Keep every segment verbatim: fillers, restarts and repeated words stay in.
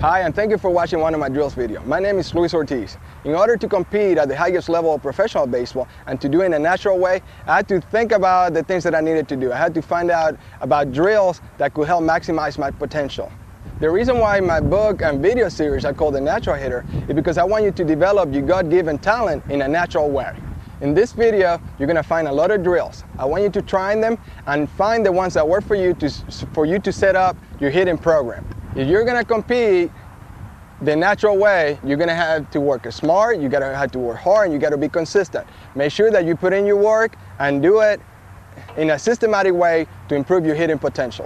Hi, and thank you for watching one of my drills video. My name is Luis Ortiz. In order to compete at the highest level of professional baseball and to do it in a natural way, I had to think about the things that I needed to do. I had to find out about drills that could help maximize my potential. The reason why my book and video series are called The Natural Hitter is because I want you to develop your God-given talent in a natural way. In this video, you're going to find a lot of drills. I want you to try them and find the ones that work for you to, for you to set up your hitting program. If you're going to compete the natural way, you're going to have to work smart, you got to have to work hard, and you got to be consistent. Make sure that you put in your work and do it in a systematic way to improve your hitting potential.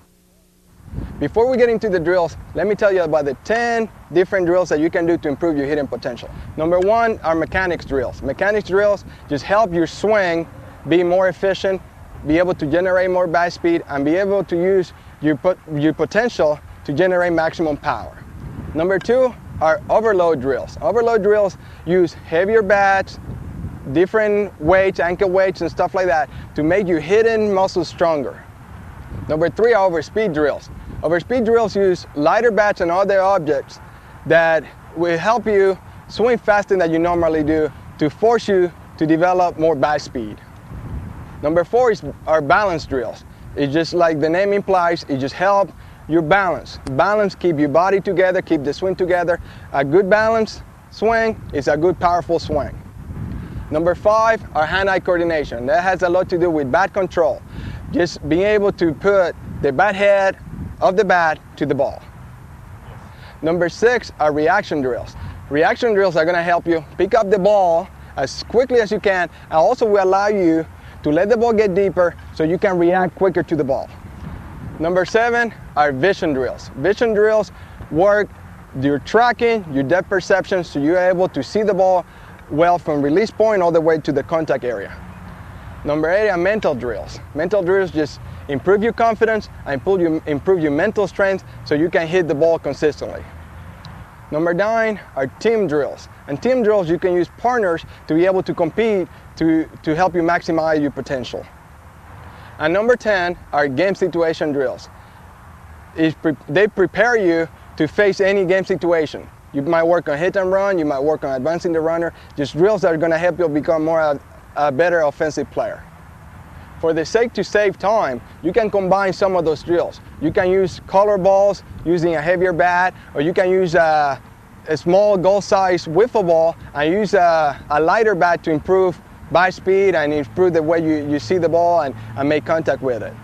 Before we get into the drills, let me tell you about the ten different drills that you can do to improve your hitting potential. Number one are mechanics drills. Mechanics drills just help your swing be more efficient, be able to generate more bat speed, and be able to use your, your potential to generate maximum power. Number two are overload drills. Overload drills use heavier bats, different weights, ankle weights and stuff like that to make your hitting muscles stronger. Number three are overspeed drills. Overspeed drills use lighter bats and other objects that will help you swing faster than you normally do to force you to develop more bat speed. Number four is our balance drills. It's just like the name implies, it just helps your balance. Balance, keep your body together, keep the swing together. A good balance swing is a good powerful swing. Number five are hand-eye coordination. That has a lot to do with bat control. Just being able to put the bat head of the bat to the ball. Number six are reaction drills. Reaction drills are going to help you pick up the ball as quickly as you can, and also will allow you to let the ball get deeper so you can react quicker to the ball. Number seven are vision drills. Vision drills work your tracking, your depth perception, so you're able to see the ball well from release point all the way to the contact area. Number eight are mental drills. Mental drills just improve your confidence and improve your, improve your mental strength so you can hit the ball consistently. Number nine are team drills. And team drills, you can use partners to be able to compete to, to help you maximize your potential. And number ten are game situation drills. Pre they prepare you to face any game situation. You might work on hit and run, you might work on advancing the runner, just drills that are going to help you become more a, a better offensive player. For the sake to save time, you can combine some of those drills. You can use color balls using a heavier bat, or you can use a, a small goal-sized wiffle ball and use a, a lighter bat to improve by speed and improve the way you, you see the ball and, and make contact with it.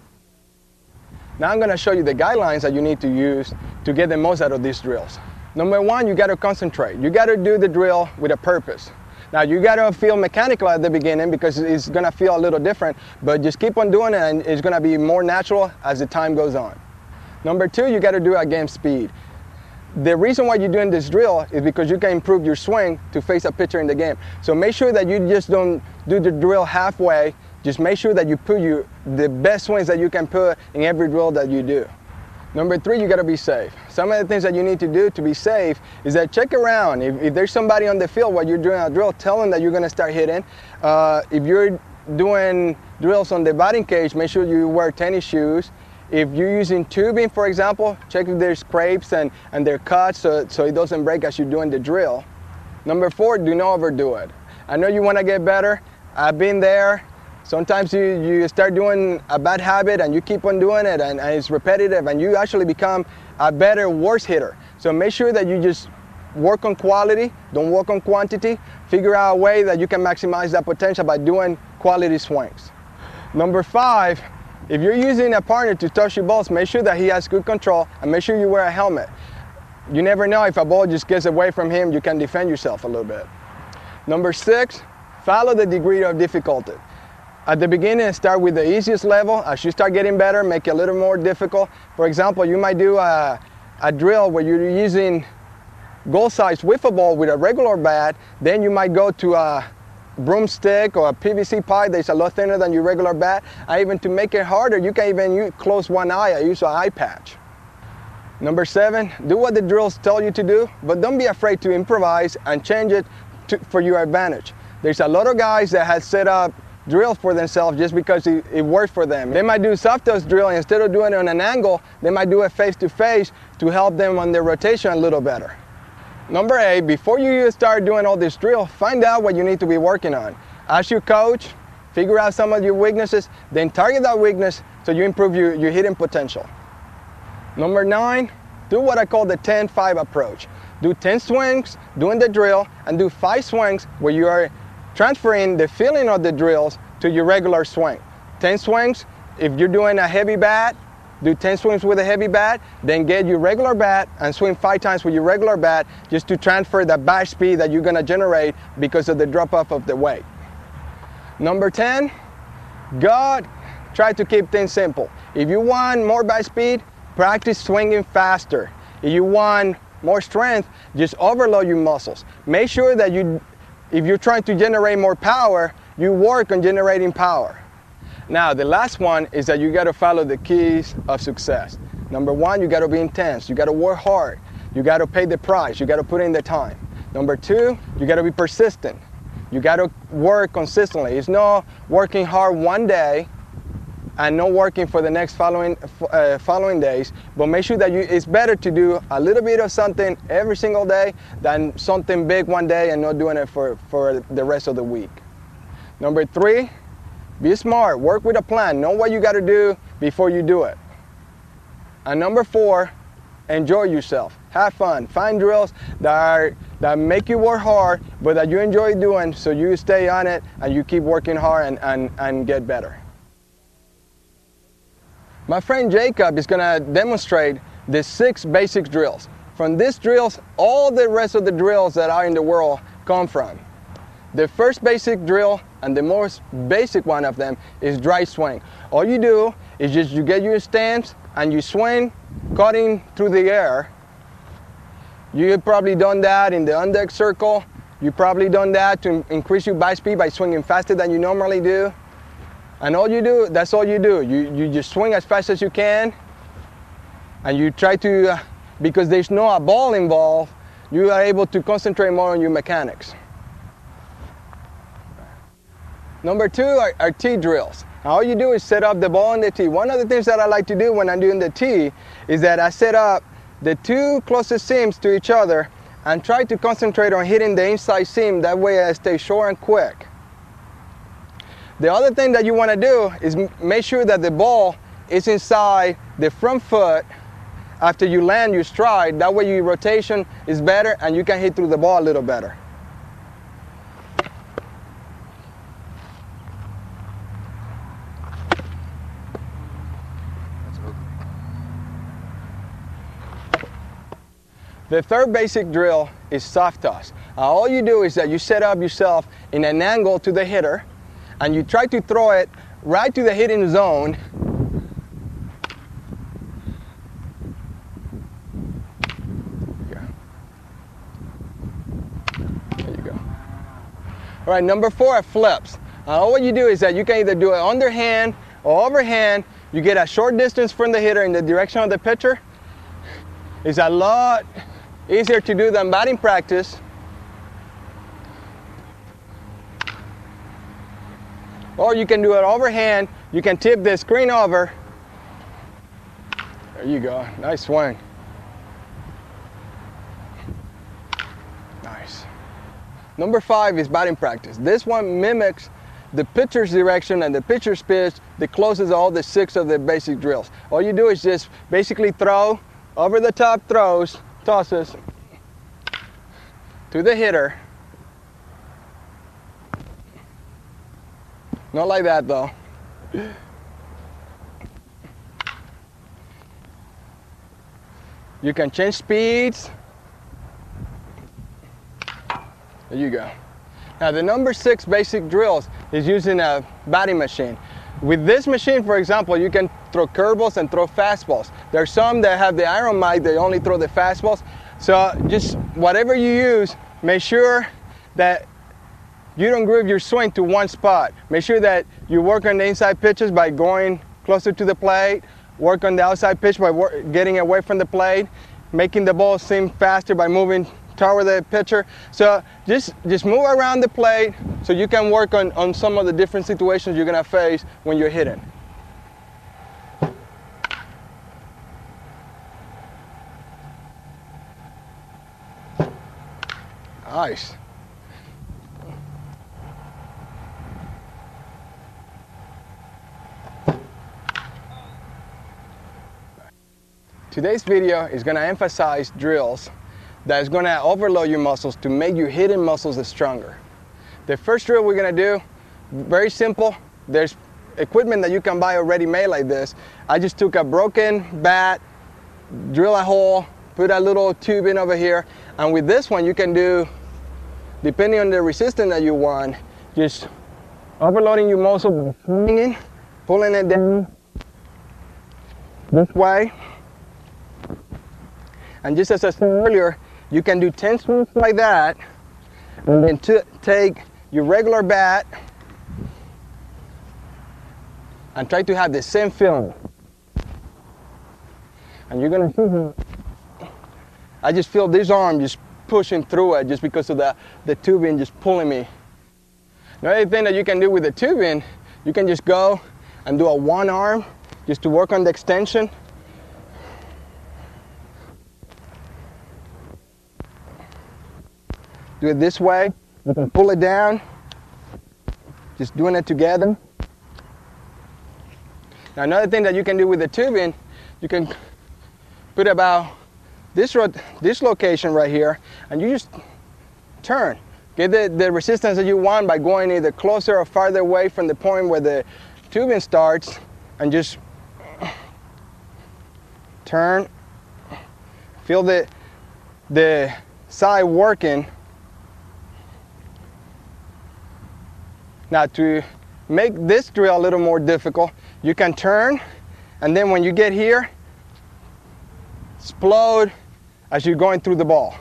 Now I'm going to show you the guidelines that you need to use to get the most out of these drills. Number one, you got to concentrate. You got to do the drill with a purpose. Now you got to feel mechanical at the beginning because it's going to feel a little different, but just keep on doing it and it's going to be more natural as the time goes on. Number two, you got to do it at game speed. The reason why you're doing this drill is because you can improve your swing to face a pitcher in the game. So make sure that you just don't do the drill halfway. Just make sure that you put your, the best swings that you can put in every drill that you do. Number three, you got to be safe. Some of the things that you need to do to be safe is that check around. If, if there's somebody on the field while you're doing a drill, tell them that you're going to start hitting. Uh, if you're doing drills on the batting cage, make sure you wear tennis shoes. If you're using tubing, for example, check if there's scrapes and, and they're cut so, so it doesn't break as you're doing the drill. Number four, do not overdo it. I know you want to get better. I've been there. Sometimes you, you start doing a bad habit and you keep on doing it and, and it's repetitive and you actually become a better, worse hitter. So make sure that you just work on quality, don't work on quantity. Figure out a way that you can maximize that potential by doing quality swings. Number five, if you're using a partner to touch your balls, make sure that he has good control and make sure you wear a helmet. You never know, if a ball just gets away from him, you can defend yourself a little bit. Number six, follow the degree of difficulty. At the beginning, start with the easiest level. As you start getting better, make it a little more difficult. For example, you might do a, a drill where you're using goal-sized wiffle ball with a regular bat. Then you might go to a broomstick or a P V C pipe that's a lot thinner than your regular bat. And even to make it harder, you can even use, close one eye. I use an eye patch. Number seven, do what the drills tell you to do, but don't be afraid to improvise and change it to, for your advantage. There's a lot of guys that have set up drills for themselves just because it, it works for them. They might do soft touch drill, instead of doing it on an angle, they might do it face to face to help them on their rotation a little better. Number eight, before you start doing all this drill, find out what you need to be working on. Ask your coach, figure out some of your weaknesses, then target that weakness so you improve your, your hitting potential. Number nine, do what I call the ten five approach. Do ten swings doing the drill and do five swings where you are transferring the feeling of the drills to your regular swing. ten swings, if you're doing a heavy bat, do ten swings with a heavy bat, then get your regular bat and swing five times with your regular bat just to transfer the bat speed that you're gonna generate because of the drop off of the weight. Number ten, God, try to keep things simple. If you want more bat speed, practice swinging faster. If you want more strength, just overload your muscles. Make sure that you, if you're trying to generate more power, you work on generating power. Now, the last one is that you gotta follow the keys of success. Number one, you gotta be intense. You gotta work hard. You gotta pay the price. You gotta put in the time. Number two, you gotta be persistent. You gotta work consistently. It's not working hard one day and not working for the next following uh, following days, but make sure that you, it's better to do a little bit of something every single day than something big one day and not doing it for, for the rest of the week. Number three, be smart, work with a plan, know what you gotta do before you do it. And number four, enjoy yourself, have fun, find drills that, are, that make you work hard, but that you enjoy doing so you stay on it and you keep working hard and, and, and get better. My friend Jacob is gonna demonstrate the six basic drills. From these drills, all the rest of the drills that are in the world come from. The first basic drill, and the most basic one of them, is dry swing. All you do is just you get your stance and you swing, cutting through the air. You've probably done that in the on-deck circle. You've probably done that to increase your bite speed by swinging faster than you normally do. And all you do, that's all you do. You, you just swing as fast as you can, and you try to, uh, because there's no a ball involved, you are able to concentrate more on your mechanics. Number two are, are tee drills. Now all you do is set up the ball on the tee. One of the things that I like to do when I'm doing the tee is that I set up the two closest seams to each other and try to concentrate on hitting the inside seam. That way I stay short and quick. The other thing that you want to do is make sure that the ball is inside the front foot after you land your stride. That way your rotation is better and you can hit through the ball a little better. The third basic drill is soft toss. Uh, all you do is that you set up yourself in an angle to the hitter and you try to throw it right to the hitting zone. Yeah. There you go. All right, number four are flips. Uh, all what you do is that you can either do it underhand or overhand. You get a short distance from the hitter in the direction of the pitcher. It's a lot easier to do than batting practice. Or you can do it overhand. You can tip the screen over. There you go, nice swing. Nice. Number five is batting practice. This one mimics the pitcher's direction and the pitcher's pitch that closes all the six of the basic drills. All you do is just basically throw over the top throws, tosses to the hitter. Not like that though. You can change speeds. There you go. Now the number six basic drills is using a batting machine. With this machine, for example, you can throw curveballs and throw fastballs. There are some that have the iron mic, they only throw the fastballs. So just whatever you use, make sure that you don't groove your swing to one spot. Make sure that you work on the inside pitches by going closer to the plate, work on the outside pitch by getting away from the plate, making the ball seem faster by moving toward the pitcher. So just, just move around the plate so you can work on, on some of the different situations you're gonna face when you're hitting. Nice. Today's video is going to emphasize drills that is going to overload your muscles to make your hitting muscles stronger. The first drill we're going to do, very simple. There's equipment that you can buy already made like this. I just took a broken bat, drill a hole, put a little tube in over here, and with this one you can do, depending on the resistance that you want, just overloading your muscle, swinging, pulling it down this way. And just as I said earlier, you can do ten swings like that, and then to take your regular bat and try to have the same feeling. And you're gonna see how I just feel this arm just pushing through it just because of the, the tubing just pulling me. The other thing that you can do with the tubing, you can just go and do a one arm just to work on the extension. Do it this way, you can pull it down, just doing it together. Now another thing that you can do with the tubing, you can put about this, this location right here, and you just turn. Get the, the resistance that you want by going either closer or farther away from the point where the tubing starts, and just turn. Feel the, the side working. Now to make this drill a little more difficult, you can turn, and then when you get here, explode as you're going through the ball.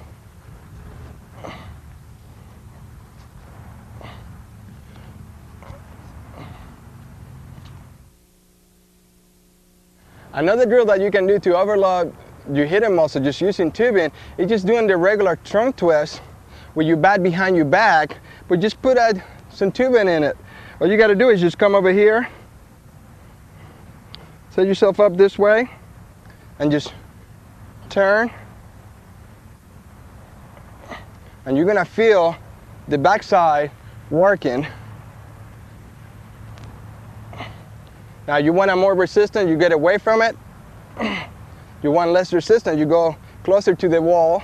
Another drill that you can do to overload your hitting muscle just using tubing is just doing the regular trunk twist with your bat behind your back, but just put a some tubing in it. All you got to do is just come over here, set yourself up this way, and just turn, and you're gonna feel the backside working. Now you want a more resistant, you get away from it. You want less resistant, you go closer to the wall.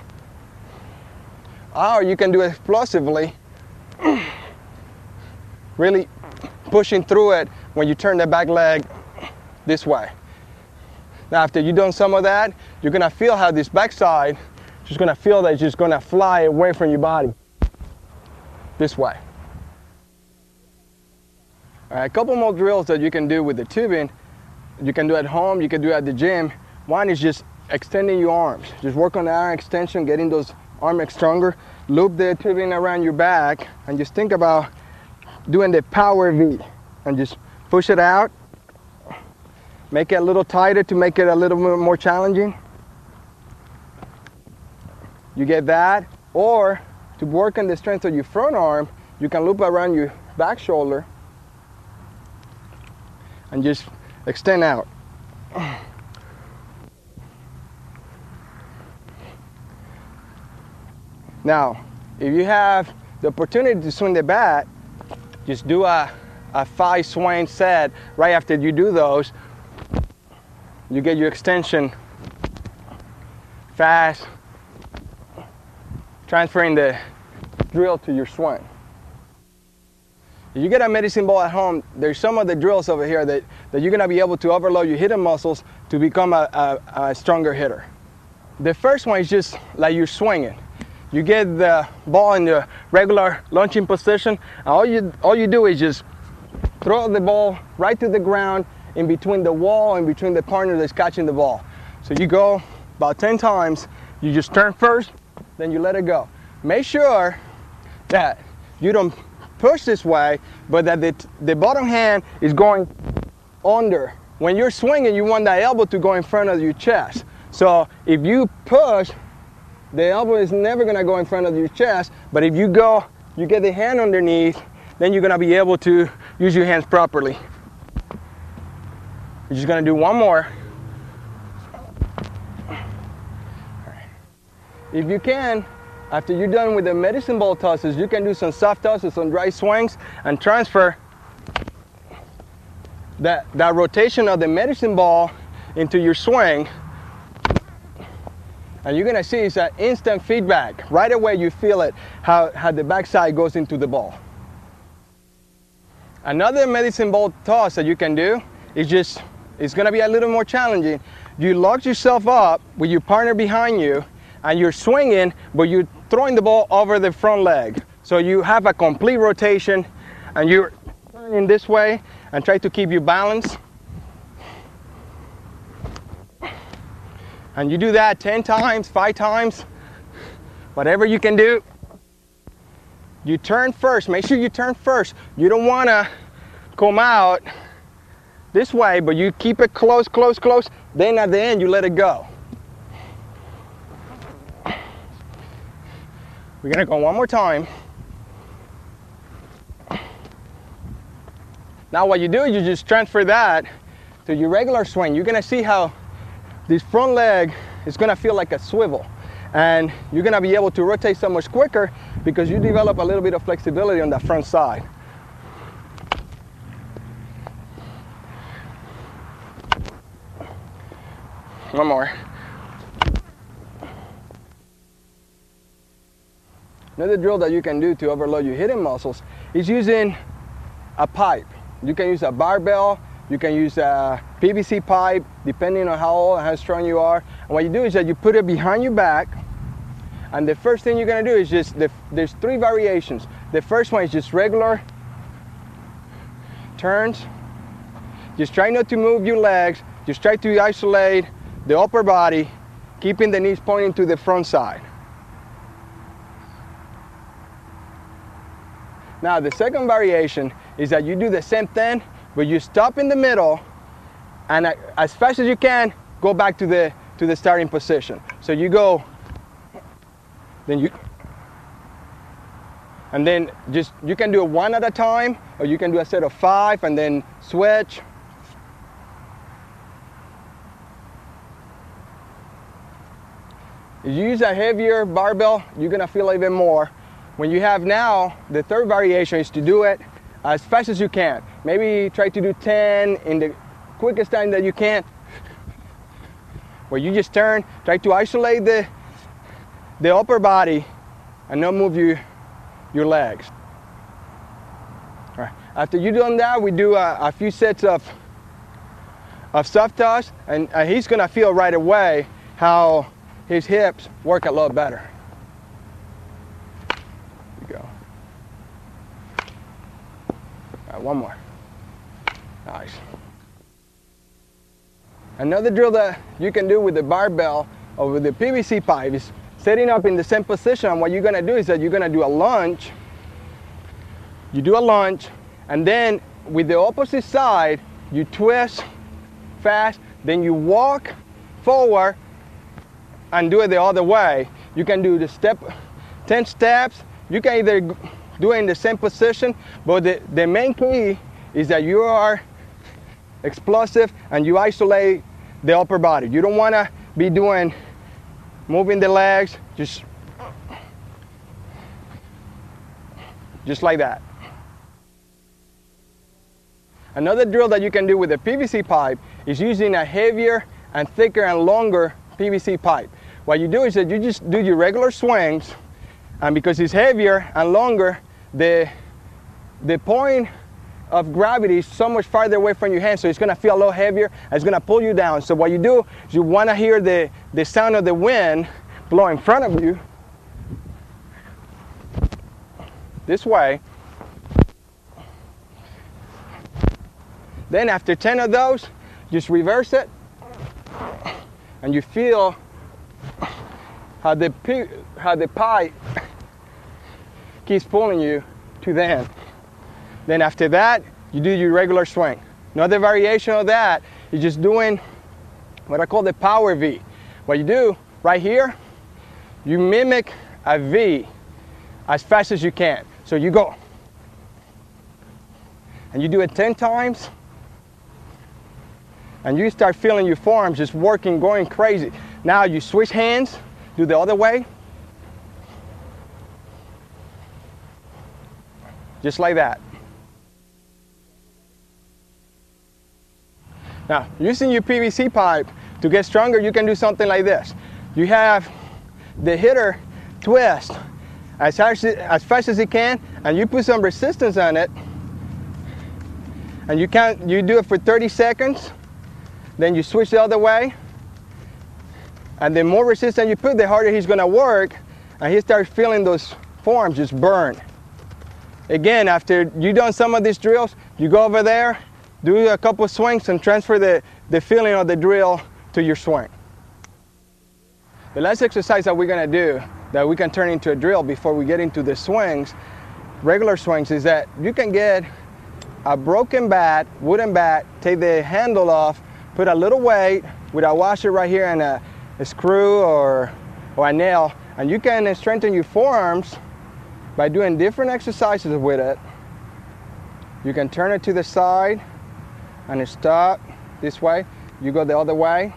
Or you can do it explosively, really pushing through it when you turn the back leg this way. Now after you've done some of that, you're gonna feel how this backside, just gonna feel that it's just gonna fly away from your body, this way. All right, a couple more drills that you can do with the tubing. You can do at home, you can do at the gym. One is just extending your arms. Just work on the arm extension, getting those arms stronger. Loop the tubing around your back, and just think about doing the power V, and just push it out. Make it a little tighter to make it a little more challenging. You get that. Or to work on the strength of your front arm, you can loop around your back shoulder and just extend out. Now, if you have the opportunity to swing the bat, just do a, a five swing set. Right after you do those, you get your extension fast, transferring the drill to your swing. If you get a medicine ball at home, there's some of the drills over here that, that you're gonna be able to overload your hitting muscles to become a, a, a stronger hitter. The first one is just like you're swinging. You get the ball in the regular launching position, and all you, all you do is just throw the ball right to the ground in between the wall and between the partner that's catching the ball. So you go about ten times, you just turn first, then you let it go. Make sure that you don't push this way, but that the, the bottom hand is going under. When you're swinging, you want that elbow to go in front of your chest. So if you push the elbow is never gonna go in front of your chest, but if you go, you get the hand underneath, then you're gonna be able to use your hands properly. You're just gonna do one more. If you can, after you're done with the medicine ball tosses, you can do some soft tosses, some dry swings, and transfer that, that rotation of the medicine ball into your swing. And you're gonna see it's an instant feedback. Right away you feel it, how, how the backside goes into the ball. Another medicine ball toss that you can do is just, it's gonna be a little more challenging. You lock yourself up with your partner behind you, and you're swinging, but you're throwing the ball over the front leg. So you have a complete rotation, and you're turning this way, and try to keep your balance. And you do that ten times, five times, whatever you can do. You turn first, make sure you turn first. You don't wanna come out this way, but you keep it close, close, close. Then at the end, you let it go. We're gonna go one more time. Now what you do is you just transfer that to your regular swing. You're gonna see how this front leg is gonna feel like a swivel. And you're gonna be able to rotate so much quicker because you develop a little bit of flexibility on that front side. One more. Another drill that you can do to overload your hidden muscles is using a pipe. You can use a barbell, you can use a P V C pipe, depending on how old and how strong you are. And what you do is that you put it behind your back, and the first thing you're gonna do is just, the, there's three variations. The first one is just regular turns. Just try not to move your legs, just try to isolate the upper body, keeping the knees pointing to the front side. Now the second variation is that you do the same thing, but you stop in the middle, and as fast as you can, go back to the to the starting position. So you go, then you, and then just, you can do it one at a time, or you can do a set of five and then switch. If you use a heavier barbell, you're gonna feel even more. When you have now, the third variation is to do it as fast as you can. Maybe try to do ten in the quickest time that you can. Where you just turn, try to isolate the, the upper body and not move your, your legs. All right. After you've done that, we do a, a few sets of, of soft toss, and uh, he's gonna feel right away how his hips work a lot better. Go. All right, one more. Nice. Another drill that you can do with the barbell or with the P V C pipe is setting up in the same position. And what you're gonna do is that you're gonna do a lunge. You do a lunge, and then with the opposite side, you twist fast, then you walk forward and do it the other way. You can do the step, ten steps. You can either do it in the same position, but the, the main key is that you are explosive and you isolate the upper body. You don't want to be doing, moving the legs, just, just like that. Another drill that you can do with a P V C pipe is using a heavier and thicker and longer P V C pipe. What you do is that you just do your regular swings, and because it's heavier and longer, the, the point of gravity is so much farther away from your hand, so it's gonna feel a lot heavier, and it's gonna pull you down. So what you do is you wanna hear the, the sound of the wind blow in front of you, this way. Then after ten of those, just reverse it, and you feel how the, how the pipe keeps pulling you to the end. Then after that, you do your regular swing. Another variation of that is just doing what I call the power V. What you do right here, you mimic a V as fast as you can. So you go, and you do it ten times, and you start feeling your forearms just working, going crazy. Now you switch hands, do the other way. Just like that. Now, using your P V C pipe to get stronger, you can do something like this. You have the hitter twist as fast as, as fast as you can, and you put some resistance on it, and you can you do it for thirty seconds, then you switch the other way, and the more resistance you put, the harder he's going to work, and he starts feeling those forearms just burn. Again, after you've done some of these drills, you go over there, do a couple swings, and transfer the, the feeling of the drill to your swing. The last exercise that we're going to do that we can turn into a drill before we get into the swings, regular swings, is that you can get a broken bat, wooden bat, take the handle off, put a little weight with a washer right here and a, a screw or, or a nail, and you can strengthen your forearms by doing different exercises with it. You can turn it to the side and stop this way. You go the other way.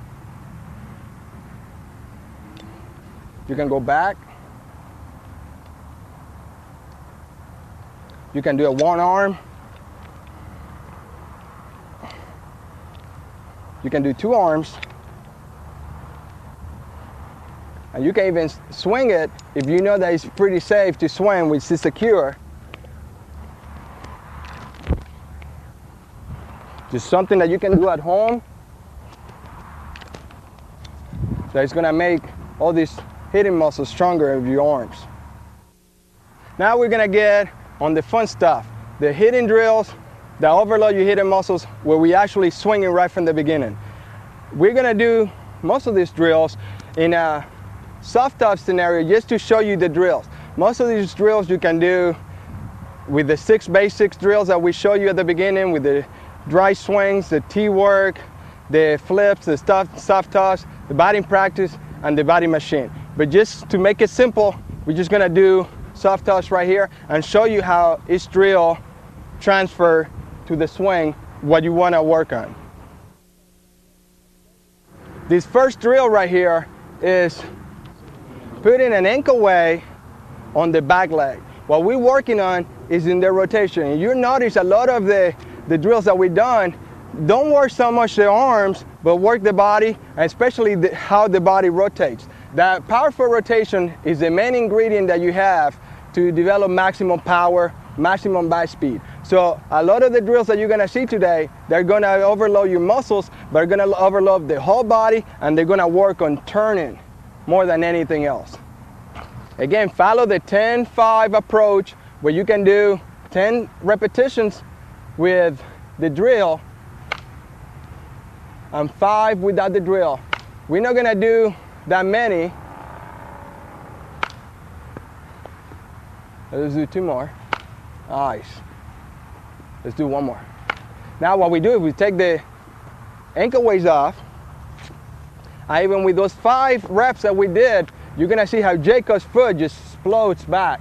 You can go back. You can do a one arm. You can do two arms. And you can even swing it if you know that it's pretty safe to swing, which is secure. Just something that you can do at home. So it's gonna make all these hitting muscles stronger of your arms. Now we're gonna get on the fun stuff. The hitting drills that overload your hitting muscles where we actually swinging right from the beginning. We're gonna do most of these drills in a soft touch scenario just to show you the drills. Most of these drills you can do with the six basics drills that we show you at the beginning, with the dry swings, the tee work, the flips, the soft, soft touch, the batting practice, and the batting machine. But just to make it simple, we're just gonna do soft touch right here and show you how each drill transfer to the swing what you wanna work on. This first drill right here is putting an ankle weight on the back leg. What we're working on is in the rotation. And you notice a lot of the, the drills that we've done don't work so much the arms, but work the body, and especially the, how the body rotates. That powerful rotation is the main ingredient that you have to develop maximum power, maximum back speed. So a lot of the drills that you're gonna see today, they're gonna overload your muscles, but they're gonna overload the whole body, and they're gonna work on turning more than anything else. Again, follow the ten five approach where you can do ten repetitions with the drill and five without the drill. We're not gonna do that many. Let's do two more. Nice. Let's do one more. Now what we do is we take the ankle weights off. And even with those five reps that we did, you're gonna see how Jacob's foot just explodes back.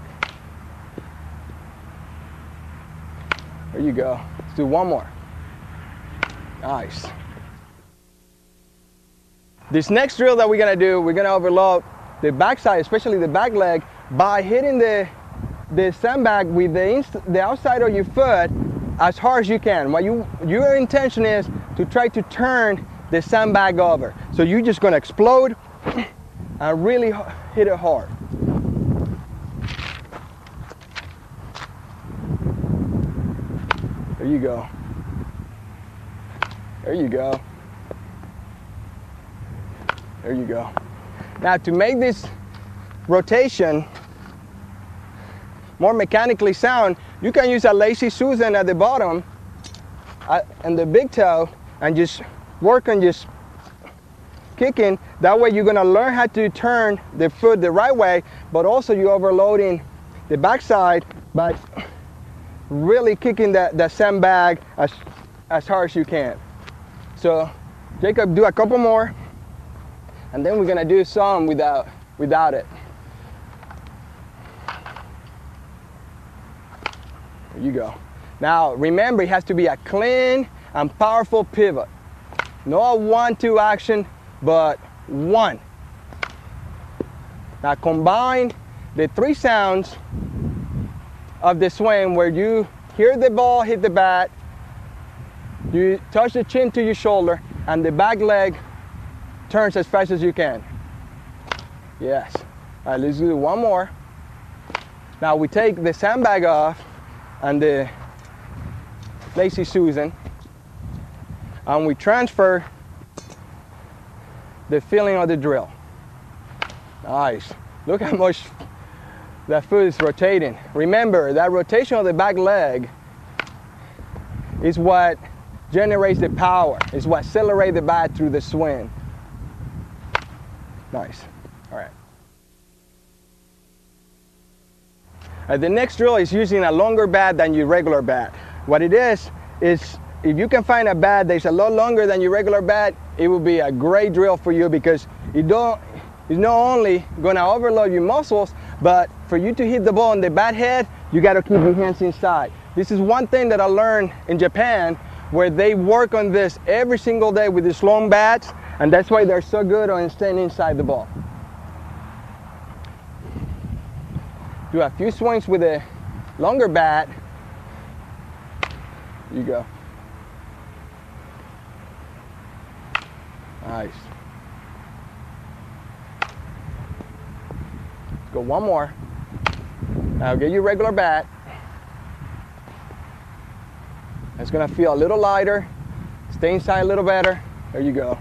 There you go. Let's do one more. Nice. This next drill that we're gonna do, we're gonna overload the backside, especially the back leg, by hitting the the sandbag with the inst the outside of your foot as hard as you can. What you your intention is to try to turn the sandbag over. So you're just gonna explode and really hit it hard. There you go. There you go. There you go. Now to make this rotation more mechanically sound, you can use a lazy Susan at the bottom uh, and the big toe and just work on just kicking. That way you're gonna learn how to turn the foot the right way, but also you're overloading the backside by really kicking that, that sandbag as, as hard as you can. So Jacob, do a couple more, and then we're gonna do some without without it. There you go. Now remember, it has to be a clean and powerful pivot. No a one two action, but one. Now combine the three sounds of the swing where you hear the ball hit the bat, you touch the chin to your shoulder, and the back leg turns as fast as you can. Yes. All right, let's do one more. Now we take the sandbag off and the Lazy Susan, and we transfer the feeling of the drill. Nice. Look how much that foot is rotating. Remember, that rotation of the back leg is what generates the power. It's what accelerates the bat through the swing. Nice. All right. Uh, the next drill is using a longer bat than your regular bat. What it is, is if you can find a bat that's a lot longer than your regular bat, it will be a great drill for you, because it don't, it's not only going to overload your muscles, but for you to hit the ball on the bat head, you got to keep your hands inside. This is one thing that I learned in Japan, where they work on this every single day with these long bats, and that's why they're so good on staying inside the ball. Do a few swings with a longer bat. You go. Nice. Let's go one more. Now get your regular bat. It's gonna feel a little lighter. Stay inside a little better. There you go.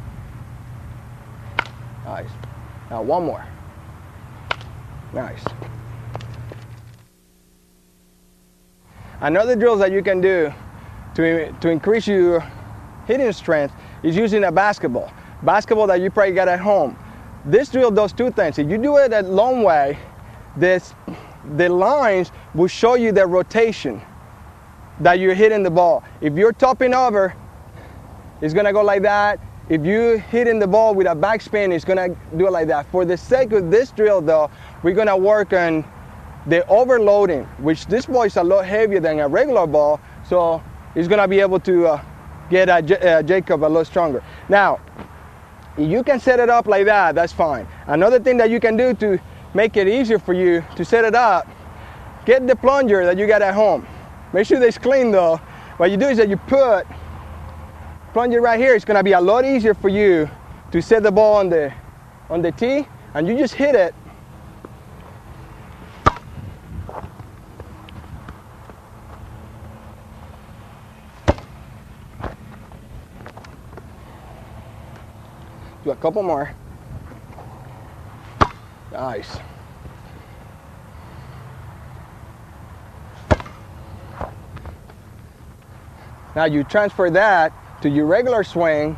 Nice. Now one more. Nice. Another drills that you can do to, to increase your hitting strength is using a basketball. Basketball that you probably got at home. This drill does two things. If you do it a long way, this, the lines will show you the rotation that you're hitting the ball. If you're topping over, it's gonna go like that. If you're hitting the ball with a backspin, it's gonna do it like that. For the sake of this drill though, we're gonna work on the overloading, which this ball is a lot heavier than a regular ball, so it's gonna be able to uh, get a, J a Jacob a lot stronger. Now, if you can set it up like that, that's fine. Another thing that you can do to make it easier for you to set it up, get the plunger that you got at home. Make sure it's clean though. What you do is that you put plunger right here. It's gonna be a lot easier for you to set the ball on the on the tee, and you just hit it. Do a couple more. Nice. Now you transfer that to your regular swing.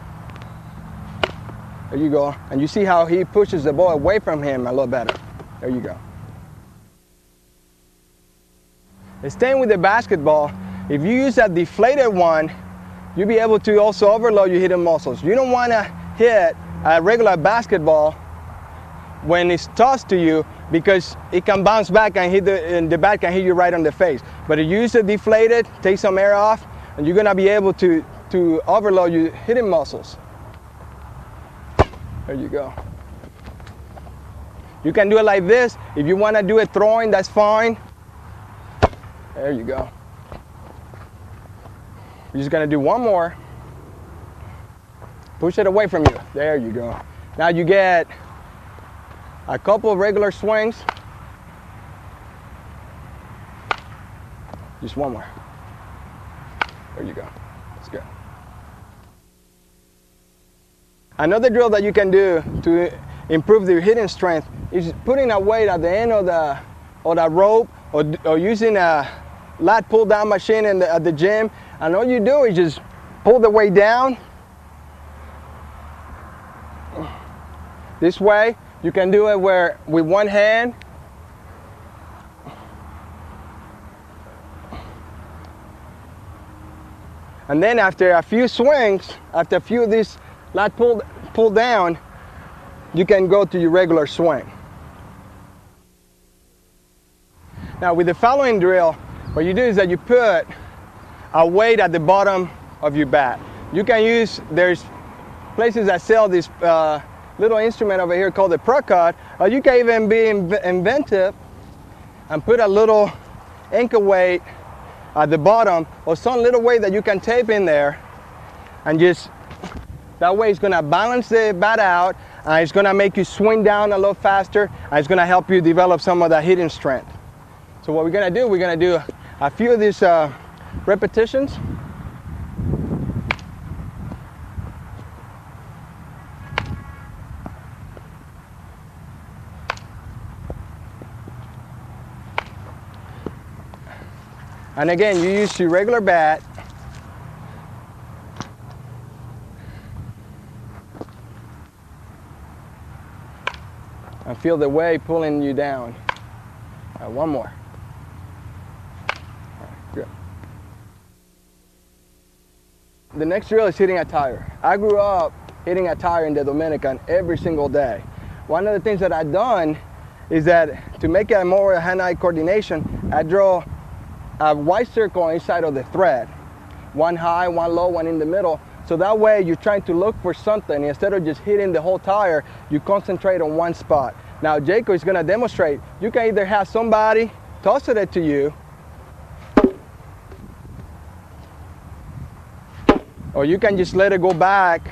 There you go. And you see how he pushes the ball away from him a lot better. There you go. And staying with the basketball, if you use that deflated one, you'll be able to also overload your hitting muscles. You don't want to hit a regular basketball when it's tossed to you, because it can bounce back and hit the, and the bat can hit you right on the face. But if you use it deflated, take some air off, and you're gonna be able to, to overload your hitting muscles. There you go. You can do it like this. If you wanna do it throwing, that's fine. There you go. You're just gonna do one more. Push it away from you. There you go. Now you get a couple of regular swings. Just one more. There you go. That's good. Another drill that you can do to improve your hitting strength is putting a weight at the end of the, of the rope, or, or using a lat pull down machine in the, at the gym. And all you do is just pull the weight down. This way, you can do it where with one hand. And then after a few swings, after a few of these lat pull, pull down, you can go to your regular swing. Now with the following drill, what you do is that you put a weight at the bottom of your bat. You can use, there's places that sell this uh, little instrument over here called the Pro-Cut, or you can even be inv inventive and put a little anchor weight at the bottom, or some little weight that you can tape in there, and just, that way it's gonna balance the bat out, and it's gonna make you swing down a little faster, and it's gonna help you develop some of that hitting strength. So what we're gonna do, we're gonna do a few of these uh, repetitions. And again, you use your regular bat. And feel the weight pulling you down. All right, one more. All right, good. The next drill is hitting a tire. I grew up hitting a tire in the Dominican every single day. One of the things that I've done is that to make it more hand-eye coordination, I draw a white circle inside of the thread. One high, one low, one in the middle. So that way you're trying to look for something. Instead of just hitting the whole tire, you concentrate on one spot. Now Jacob is going to demonstrate. You can either have somebody toss it to you, or you can just let it go back.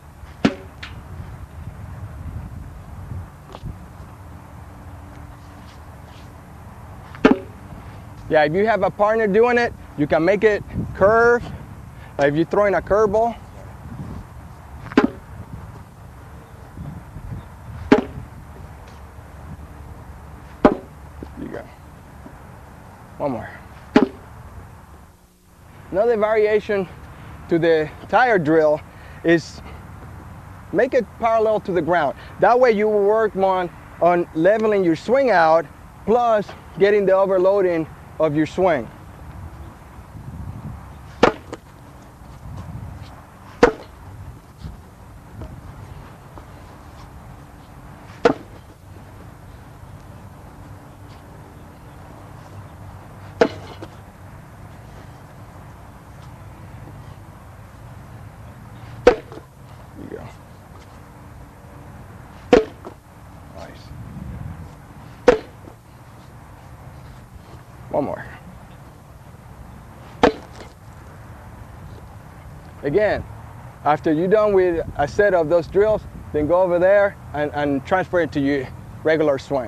Yeah, if you have a partner doing it, you can make it curve. Like if you're throwing a curveball. You go. One more. Another variation to the tire drill is make it parallel to the ground. That way you will work more on leveling your swing out, plus getting the overloading of your swing. You go. Nice. One more. Again, after you're done with a set of those drills, then go over there and, and transfer it to your regular swing.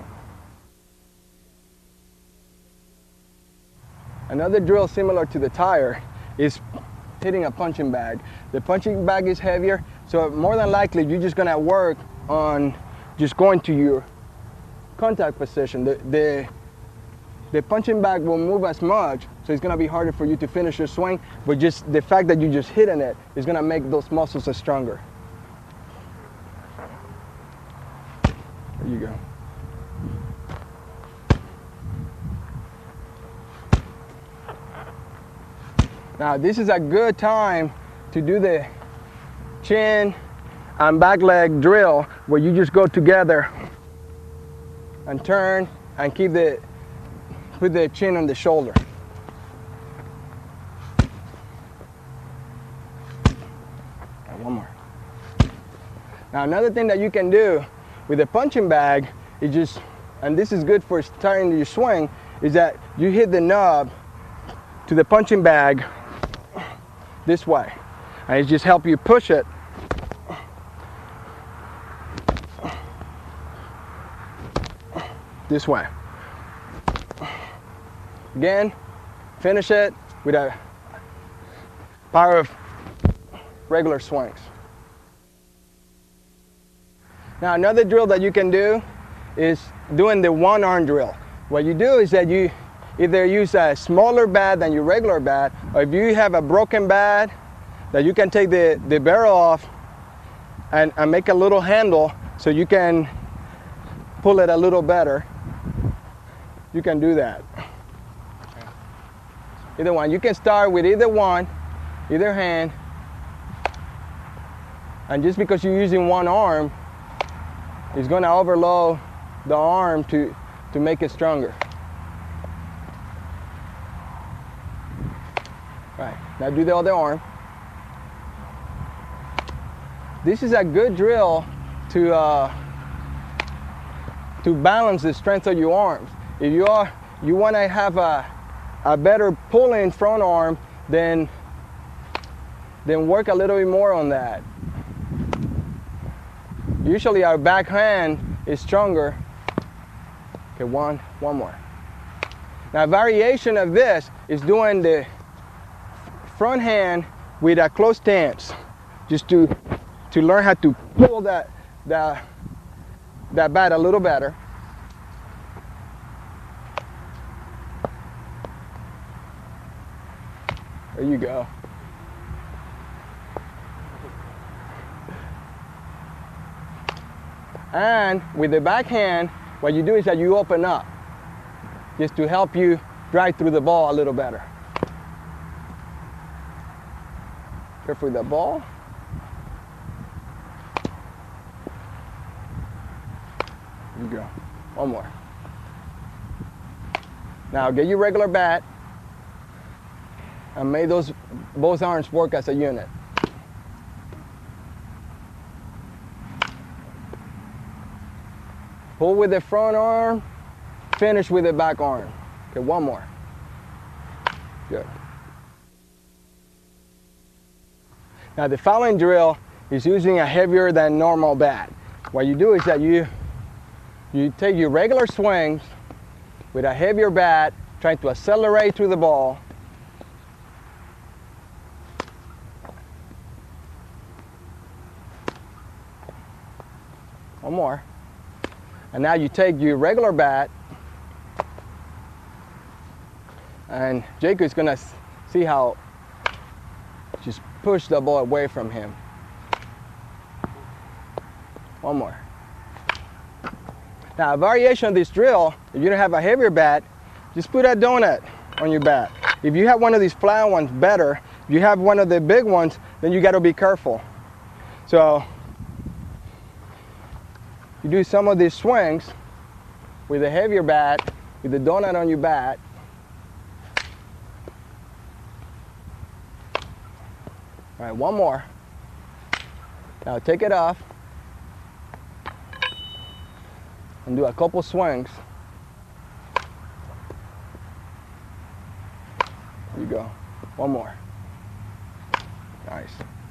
Another drill similar to the tire is hitting a punching bag. The punching bag is heavier, so more than likely you're just gonna work on just going to your contact position. The, the, the punching bag will move as much, so it's gonna be harder for you to finish your swing, but just the fact that you're just hitting it is gonna make those muscles stronger. There you go. Now this is a good time to do the chin and back leg drill, where you just go together and turn and keep the, put the chin on the shoulder. And one more. Now another thing that you can do with the punching bag is just, and this is good for starting your swing, is that you hit the knob to the punching bag this way, and it just helps you push it this way. Again, finish it with a power of regular swings. Now another drill that you can do is doing the one arm drill. What you do is that you either use a smaller bat than your regular bat, or if you have a broken bat, that you can take the, the barrel off and, and make a little handle so you can pull it a little better. You can do that. Either one. You can start with either one, either hand, and just because you're using one arm, is going to overload the arm to, to make it stronger. Right, now do the other arm. This is a good drill to, uh, to balance the strength of your arms. If you, are, you want to have a, a better pulling front arm, then, then work a little bit more on that. Usually our back hand is stronger. Okay, one, one more. Now a variation of this is doing the front hand with a closed stance, just to, to learn how to pull that, that, that bat a little better. There you go. And with the backhand, what you do is that you open up, just to help you drive through the ball a little better. Careful with the ball. There you go. One more. Now get your regular bat and make those both arms work as a unit. Pull with the front arm, finish with the back arm. Okay, one more. Good. Now the following drill is using a heavier than normal bat. What you do is that you, you take your regular swings with a heavier bat, trying to accelerate through the ball. One more. And now you take your regular bat, and Jacob's gonna see how, just push the ball away from him. One more. Now a variation of this drill, if you don't have a heavier bat, just put a donut on your bat. If you have one of these flat ones, better. If you have one of the big ones, then you gotta be careful. So, you do some of these swings with a heavier bat, with the donut on your bat. All right, one more. Now take it off and do a couple swings. There you go. One more. Nice.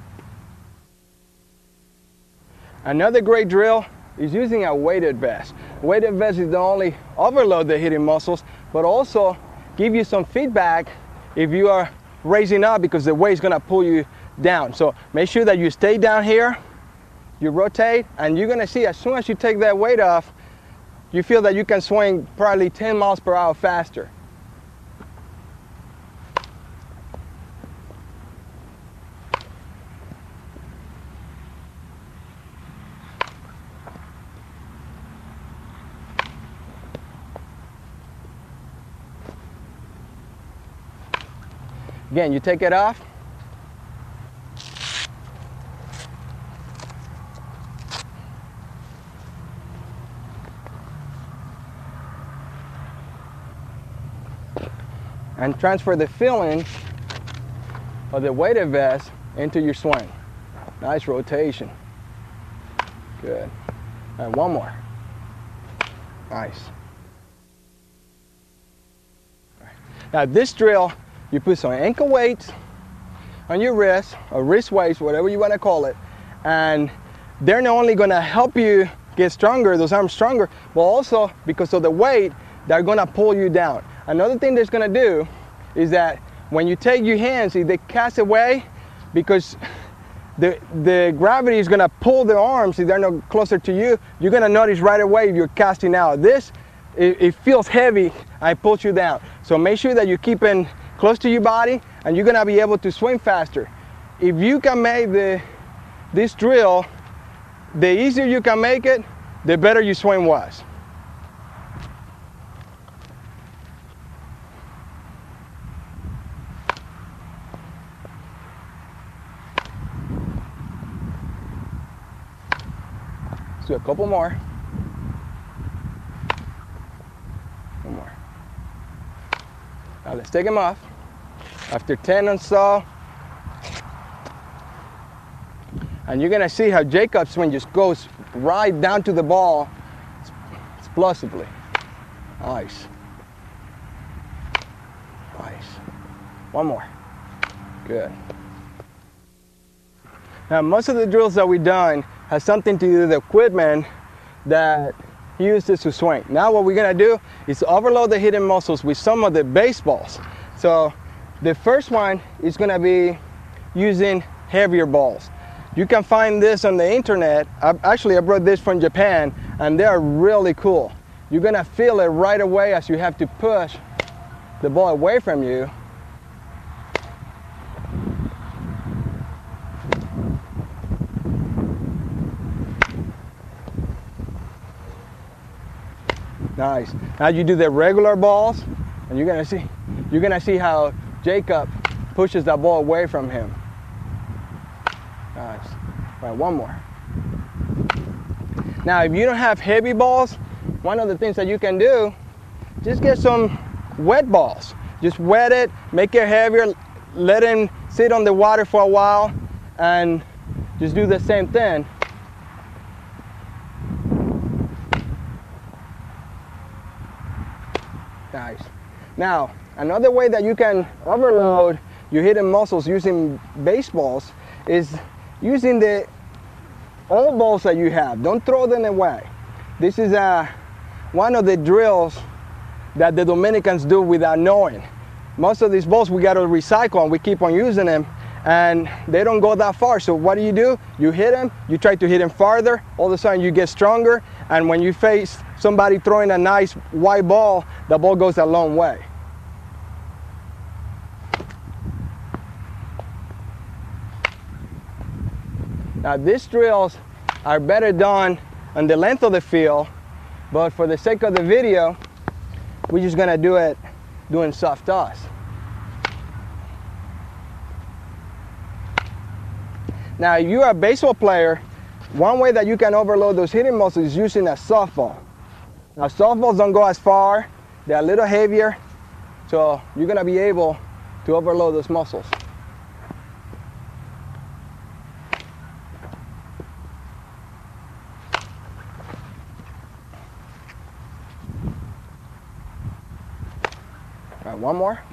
Another great drill is using a weighted vest. Weighted vest is not only overload the hitting muscles, but also give you some feedback if you are raising up, because the weight is gonna pull you down. So make sure that you stay down here, you rotate, and you're gonna see as soon as you take that weight off, you feel that you can swing probably ten miles per hour faster. Again, you take it off. And transfer the feeling of the weighted vest into your swing. Nice rotation. Good. And one more. Nice. Now this drill, you put some ankle weights on your wrist, or wrist weights, whatever you want to call it, and they're not only going to help you get stronger, those arms stronger, but also because of the weight, they're going to pull you down. Another thing that's going to do is that when you take your hands, if they cast away, because the, the gravity is going to pull the arms, if they're not closer to you, you're going to notice right away if you're casting out. This, it, it feels heavy and it pulls you down. So make sure that you're keeping close to your body, and you're going to be able to swing faster. If you can make the, this drill, the easier you can make it, the better your swing was. Let's do a couple more. Now let's take them off. After ten or so, and you're gonna see how Jacob's swing just goes right down to the ball explosively. Nice. Nice. One more. Good. Now most of the drills that we've done has something to do with the equipment that he uses to swing. Now what we're gonna do is overload the hidden muscles with some of the baseballs. So the first one is gonna be using heavier balls. You can find this on the internet. I, actually, I brought this from Japan, and they are really cool. You're gonna feel it right away as you have to push the ball away from you. Nice. Now you do the regular balls, and you're gonna see, you're gonna see how Jacob pushes that ball away from him. Nice. All right, one more. Now, if you don't have heavy balls, one of the things that you can do, just get some wet balls. Just wet it, make it heavier, let it sit on the water for a while, and just do the same thing. Nice. Now, another way that you can overload your hidden muscles using baseballs is using the old balls that you have. Don't throw them away. This is uh, one of the drills that the Dominicans do without knowing. Most of these balls we got to recycle, and we keep on using them, and they don't go that far. So what do you do? You hit them, you try to hit them farther, all of a sudden you get stronger, and when you face somebody throwing a nice white ball, the ball goes a long way. Now these drills are better done on the length of the field, but for the sake of the video, we're just gonna do it doing soft toss. Now if you're a baseball player, one way that you can overload those hitting muscles is using a softball. Now softballs don't go as far, they're a little heavier, so you're gonna be able to overload those muscles. All right, one more.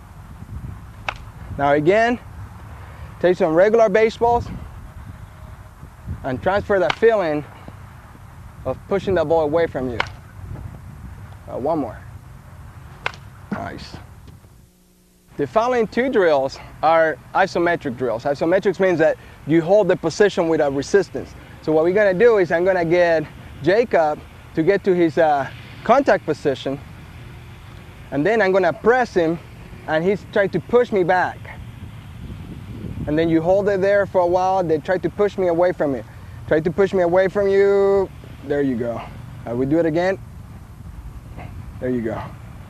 Now again, take some regular baseballs and transfer that feeling of pushing the ball away from you. Uh, one more. Nice. The following two drills are isometric drills. Isometrics means that you hold the position without resistance. So what we're gonna do is I'm gonna get Jacob to get to his uh, contact position, and then I'm gonna press him, and he's trying to push me back. And then you hold it there for a while, they try to push me away from you. Try to push me away from you. There you go. Uh, we do it again. There you go.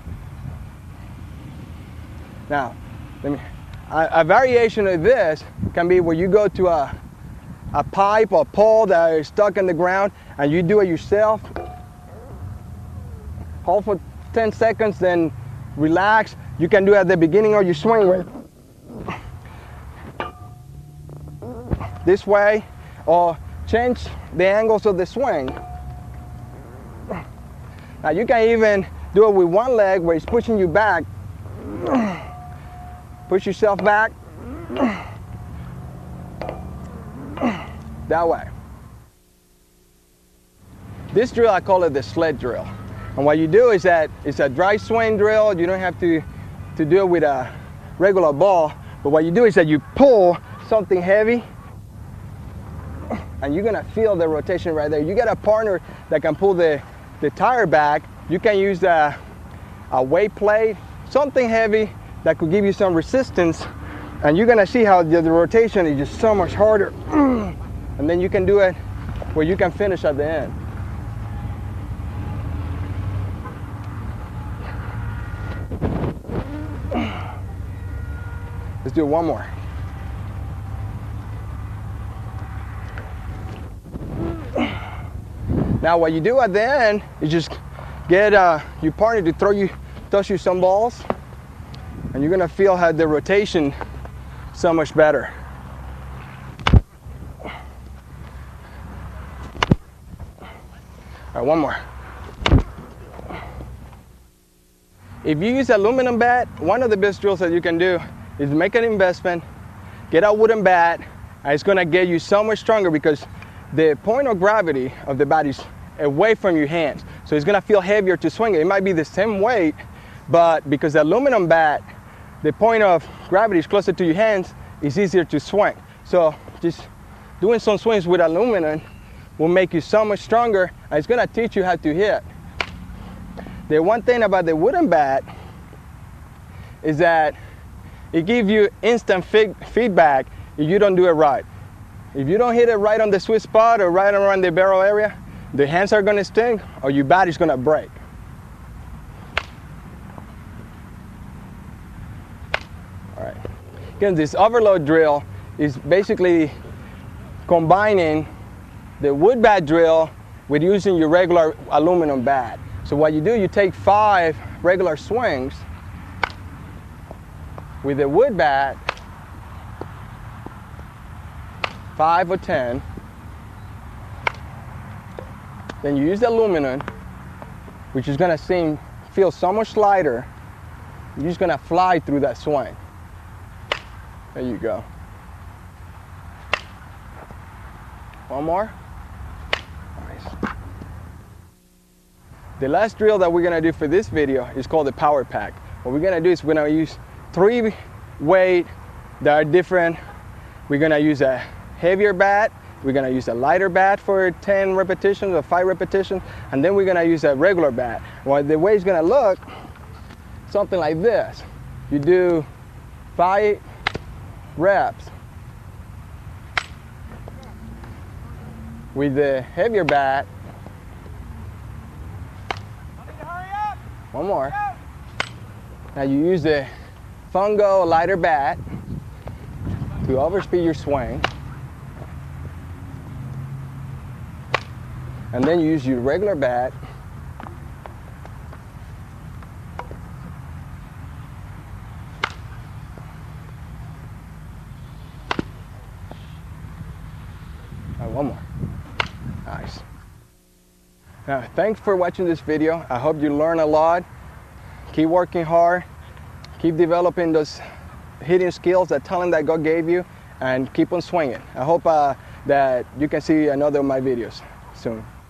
Now, let me, a, a variation of this can be where you go to a, a pipe or pole that is stuck in the ground, and you do it yourself. Hold for ten seconds, then relax. You can do it at the beginning of your swing rate. This way, or change the angles of the swing. Now you can even do it with one leg where it's pushing you back. Push yourself back. That way. This drill, I call it the sled drill. And what you do is that it's a dry swing drill. You don't have to, to do it with a regular ball. But what you do is that you pull something heavy, and you're gonna feel the rotation right there. You get a partner that can pull the, the tire back. You can use a, a weight plate, something heavy that could give you some resistance, and you're gonna see how the, the rotation is just so much harder. And then you can do it where you can finish at the end. Let's do one more. Now what you do at the end is just get uh, your partner to throw you, toss you some balls, And you're gonna feel how the rotation so much better. All right, one more. If you use aluminum bat, one of the best drills that you can do is make an investment, get a wooden bat, and it's gonna get you so much stronger because the point of gravity of the bat is away from your hands. So it's gonna feel heavier to swing it. It might be the same weight, but because the aluminum bat, the point of gravity is closer to your hands, it's easier to swing. So just doing some swings with aluminum will make you so much stronger, and it's gonna teach you how to hit. The one thing about the wooden bat is that it gives you instant feedback if you don't do it right. If you don't hit it right on the sweet spot or right around the barrel area, the hands are gonna sting or your bat is gonna break. All right. Again, this overload drill is basically combining the wood bat drill with using your regular aluminum bat. So what you do, you take five regular swings with a wood bat, five or ten. Then you use the aluminum, which is gonna seem, feel so much lighter. You're just gonna fly through that swing. There you go. One more. Nice. The last drill that we're gonna do for this video is called the power pack. What we're gonna do is we're gonna use three weight that are different. We're gonna use a heavier bat, we're gonna use a lighter bat for ten repetitions or five repetitions, and then we're gonna use a regular bat. Well, the way it's gonna look, something like this. You do five reps with the heavier bat. One more. Now you use the fungo lighter bat to overspeed your swing. And then you use your regular bat All right, one more. Nice. Now, thanks for watching this video. I hope you learn a lot. Keep working hard. Keep developing those hitting skills, that talent that God gave you, and keep on swinging. I hope uh, that you can see another of my videos soon.